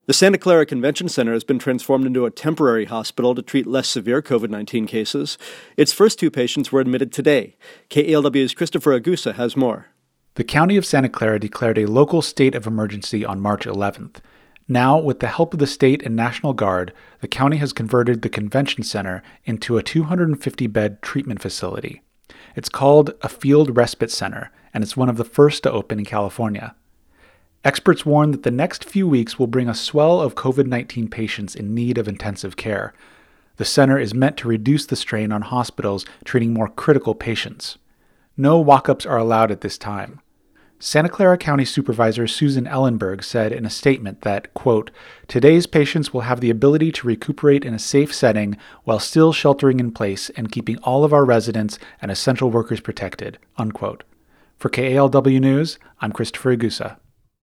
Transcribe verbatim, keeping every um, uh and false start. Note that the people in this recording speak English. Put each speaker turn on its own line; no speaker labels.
The Santa Clara Convention Center has been transformed into a temporary hospital to treat less severe covid nineteen cases. Its first two patients were admitted today. K E L W's Christopher Agusa has more.
The County of Santa Clara declared a local state of emergency on March eleventh. Now, with the help of the state and National Guard, the county has converted the convention center into a two hundred fifty bed treatment facility. It's called a field respite center, and it's one of the first to open in California. Experts warn that the next few weeks will bring a swell of covid nineteen patients in need of intensive care. The center is meant to reduce the strain on hospitals treating more critical patients. No walk-ups are allowed at this time. Santa Clara County Supervisor Susan Ellenberg said in a statement that, quote, "Today's patients will have the ability to recuperate in a safe setting while still sheltering in place and keeping all of our residents and essential workers protected," unquote. For K A L W News, I'm Christopher Agusa.